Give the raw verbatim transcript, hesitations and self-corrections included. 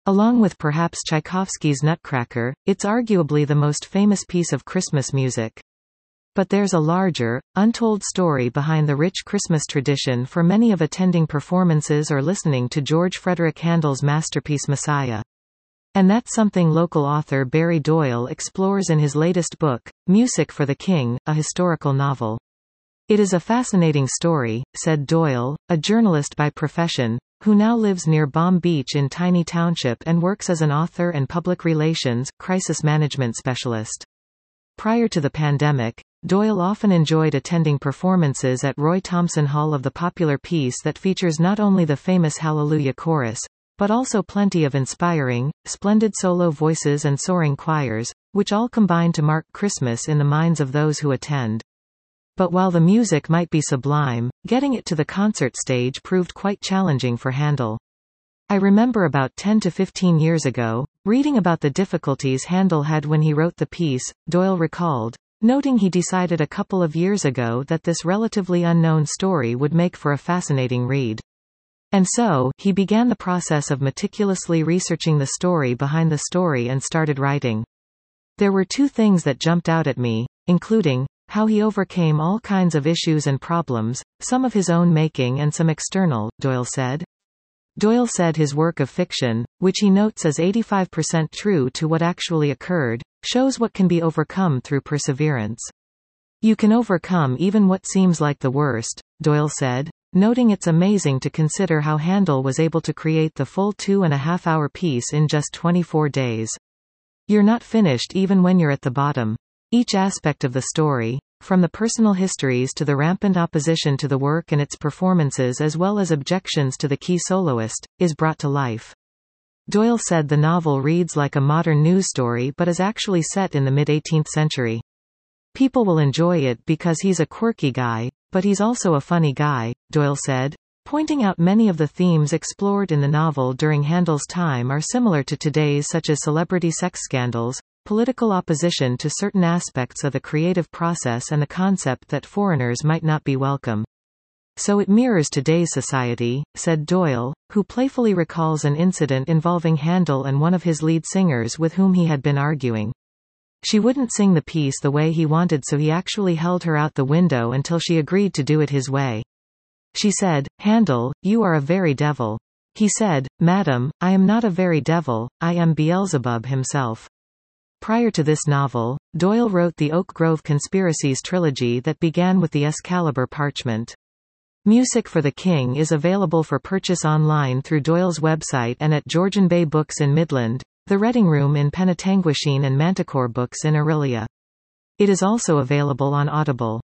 Along with perhaps Tchaikovsky's Nutcracker, it's arguably the most famous piece of Christmas music. But there's a larger, untold story behind the rich Christmas tradition for many of attending performances or listening to George Frederick Handel's masterpiece Messiah. And that's something local author Barry Doyle explores in his latest book, Music for the King, a historical novel. It is a fascinating story, said Doyle, a journalist by profession, who now lives near Palm Beach in Tiny Township and works as an author and public relations, crisis management specialist. Prior to the pandemic, Doyle often enjoyed attending performances at Roy Thomson Hall of the popular piece that features not only the famous Hallelujah Chorus, but also plenty of inspiring, splendid solo voices and soaring choirs, which all combine to mark Christmas in the minds of those who attend. But while the music might be sublime, getting it to the concert stage proved quite challenging for Handel. I remember about ten to fifteen years ago, reading about the difficulties Handel had when he wrote the piece, Doyle recalled, noting he decided a couple of years ago that this relatively unknown story would make for a fascinating read. And so, he began the process of meticulously researching the story behind the story and started writing. There were two things that jumped out at me, including how he overcame all kinds of issues and problems, some of his own making and some external, Doyle said. Doyle said his work of fiction, which he notes as eighty-five percent true to what actually occurred, shows what can be overcome through perseverance. You can overcome even what seems like the worst, Doyle said, noting it's amazing to consider how Handel was able to create the full two and a half hour piece in just twenty-four days. You're not finished even when you're at the bottom. Each aspect of the story, from the personal histories to the rampant opposition to the work and its performances as well as objections to the key soloist, is brought to life. Doyle said the novel reads like a modern news story but is actually set in the mid-eighteenth century. People will enjoy it because he's a quirky guy, but he's also a funny guy, Doyle said, pointing out many of the themes explored in the novel during Handel's time are similar to today's, such as celebrity sex scandals, political opposition to certain aspects of the creative process and the concept that foreigners might not be welcome. So it mirrors today's society, said Doyle, who playfully recalls an incident involving Handel and one of his lead singers with whom he had been arguing. She wouldn't sing the piece the way he wanted, so he actually held her out the window until she agreed to do it his way. She said, "Handel, you are a very devil." He said, "Madam, I am not a very devil, I am Beelzebub himself." Prior to this novel, Doyle wrote the Oak Grove Conspiracies trilogy that began with the Excalibur Parchment. Music for the King is available for purchase online through Doyle's website and at Georgian Bay Books in Midland, The Reading Room in Penetanguishene and Manticore Books in Orillia. It is also available on Audible.